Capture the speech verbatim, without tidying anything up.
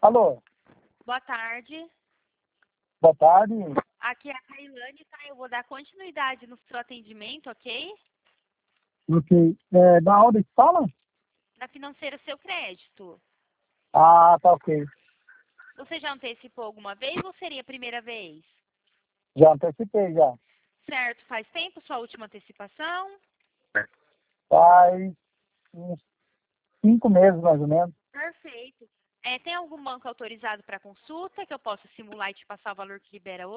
Alô, Boa tarde. boa tarde. Aqui é a Cailane, tá? Eu vou dar continuidade no seu atendimento, ok? Ok. É, da onde que fala? Da Financeira Seu Crédito. Ah, tá ok. Você já antecipou alguma vez ou seria a primeira vez? Já antecipei, já. Certo. Faz tempo sua última antecipação? Faz uns cinco meses, mais ou menos. Perfeito. É, tem algum banco autorizado para consulta que eu possa simular e te passar o valor que libera hoje?